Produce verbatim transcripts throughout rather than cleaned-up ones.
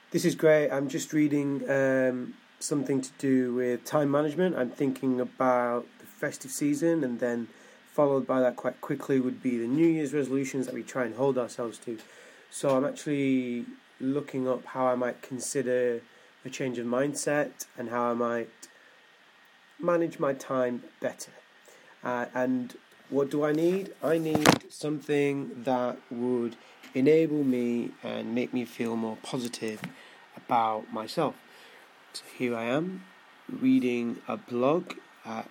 This is great. I'm just reading um, something to do with time management. I'm thinking about the festive season, and then followed by that quite quickly would be the New Year's resolutions that we try and hold ourselves to. So I'm actually looking up how I might consider a change of mindset and how I might manage my time better. Uh, and what do I need? I need something that would enable me and make me feel more positive about myself. So here I am reading a blog at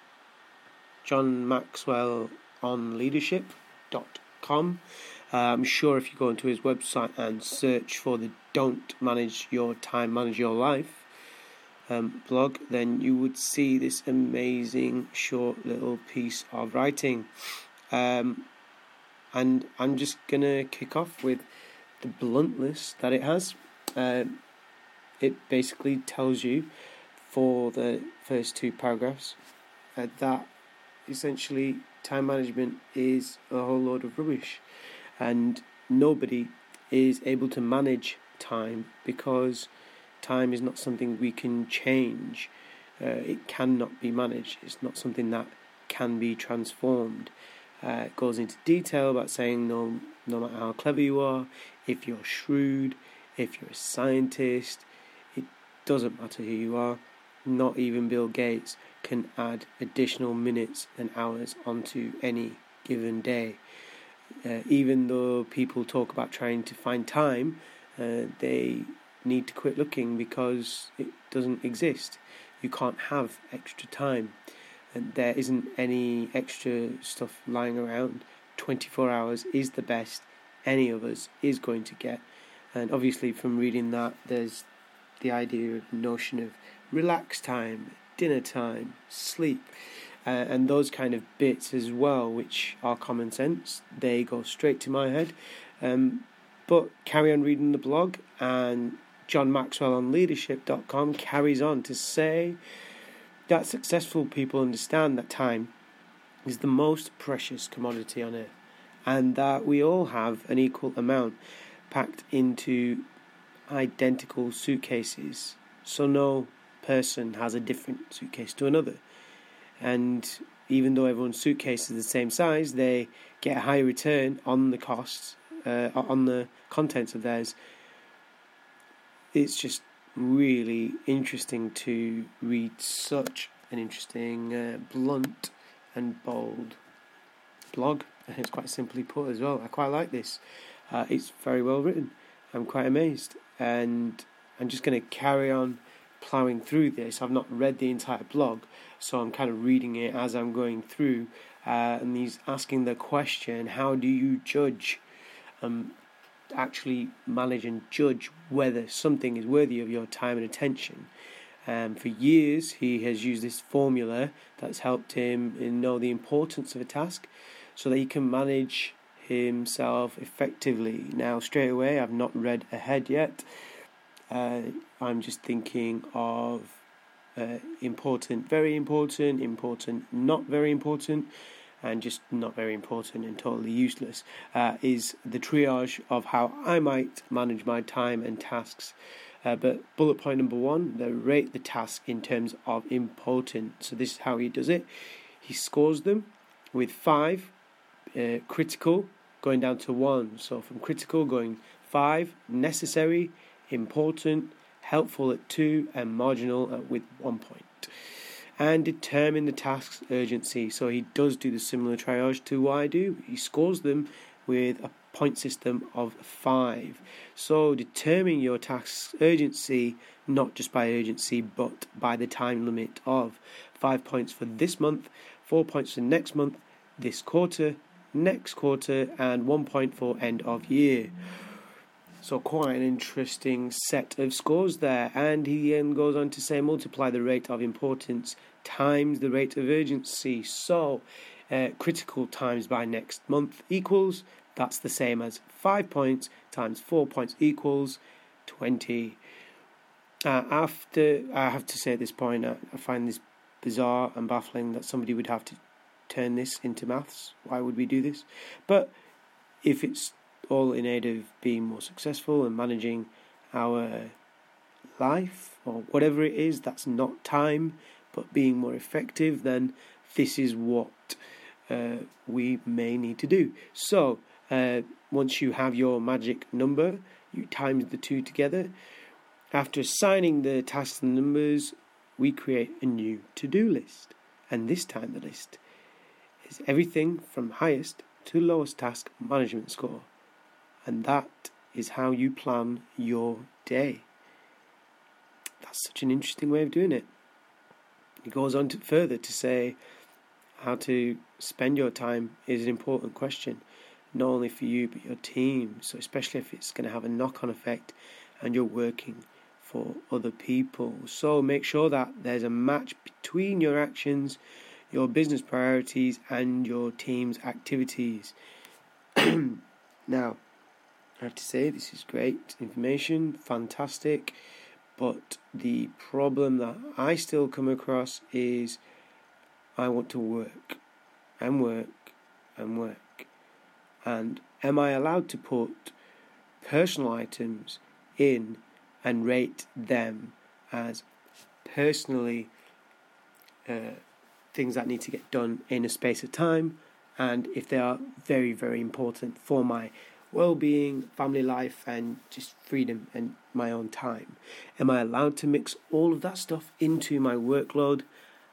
John Maxwell on leadership dot com. Uh, I'm sure if you go into his website and search for the Don't Manage Your Time, Manage Your Life um, blog, then you would see this amazing short little piece of writing. Um, and I'm just going to kick off with the bluntness that it has. Um, it basically tells you for the first two paragraphs uh, that essentially time management is a whole load of rubbish, and nobody is able to manage time because time is not something we can change. Uh, it cannot be managed. It's not something that can be transformed. Uh, it goes into detail about saying no, no matter how clever you are, if you're shrewd, if you're a scientist, it doesn't matter who you are. Not even Bill Gates can add additional minutes and hours onto any given day. Uh, even though people talk about trying to find time, uh, they need to quit looking because it doesn't exist. You can't have extra time, and there isn't any extra stuff lying around. twenty-four hours is the best any of us is going to get. And obviously from reading that, there's the idea of notion of relax time, dinner time, sleep, uh, and those kind of bits as well, which are common sense. They go straight to my head. Um, but carry on reading the blog, and John Maxwell on leadership dot com carries on to say that successful people understand that time is the most precious commodity on earth, and that we all have an equal amount packed into identical suitcases, so no person has a different suitcase to another. And even though everyone's suitcase is the same size, they get a higher return on the costs, uh, on the contents of theirs. It's just really interesting to read such an interesting, uh, blunt and bold blog. And it's quite simply put as well. I quite like this. Uh, it's very well written. I'm quite amazed. And I'm just going to carry on ploughing through this. I've not read the entire blog, so I'm kind of reading it as I'm going through. Uh, and he's asking the question, how do you judge, um, actually manage and judge whether something is worthy of your time and attention? Um, for years, he has used this formula that's helped him know the importance of a task so that he can manage himself effectively. Now, straight away, I've not read ahead yet. Uh, I'm just thinking of uh, important, very important, important, not very important, and just not very important and totally useless, uh, is the triage of how I might manage my time and tasks. Uh, but bullet point number one, they rate the task in terms of importance. So this is how he does it. He scores them with five, uh, critical, going down to one. So from critical going five, necessary, important, helpful at two, and marginal at, with one point. And determine the task's urgency. So he does do the similar triage to what I do. He scores them with a point system of five. So determine your task's urgency, not just by urgency, but by the time limit of five points for this month, four points for next month, this quarter, next quarter, and one point for end of year. So quite an interesting set of scores there. And he then goes on to say multiply the rate of importance times the rate of urgency. So uh, critical times by next month equals, that's the same as five points times four points equals twenty. Uh, after, I have to say at this point, I, I find this bizarre and baffling that somebody would have to turn this into maths. Why would we do this? But if it's all in aid of being more successful and managing our life or whatever it is that's not time but being more effective, then this is what uh, we may need to do. So uh, once you have your magic number, you times the two together. After assigning the tasks and numbers, we create a new to-do list. And this time the list is everything from highest to lowest task management score. And that is how you plan your day. That's such an interesting way of doing it. It goes on to further to say how to spend your time is an important question, not only for you but your team. So especially if it's going to have a knock-on effect and you're working for other people. So make sure that there's a match between your actions, your business priorities, and your team's activities. Now, I have to say this is great information, fantastic, but the problem that I still come across is I want to work and work and work. And am I allowed to put personal items in and rate them as personally uh, things that need to get done in a space of time, and if they are very, very important for my well-being, family life, and just freedom and my own time? Am I allowed to mix all of that stuff into my workload?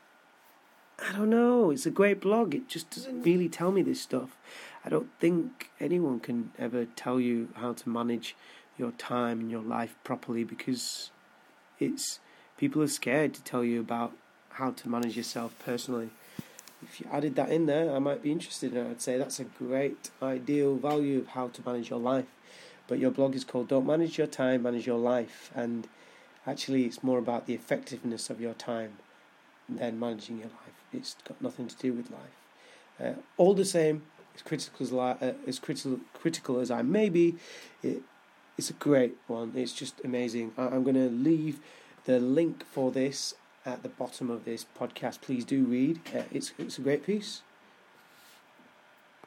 I don't know. It's a great blog. It just doesn't really tell me this stuff. I don't think anyone can ever tell you how to manage your time and your life properly, because it's people are scared to tell you about how to manage yourself personally. If you added that in there, I might be interested, and I'd say that's a great ideal value of how to manage your life. But your blog is called Don't Manage Your Time, Manage Your Life, and actually it's more about the effectiveness of your time than managing your life. It's got nothing to do with life. Uh, all the same, as critical as, li- uh, as critical, critical as I may be, it, it's a great one. It's just amazing. I, I'm going to leave the link for this at the bottom of this podcast. Please do read. Uh, it's it's a great piece.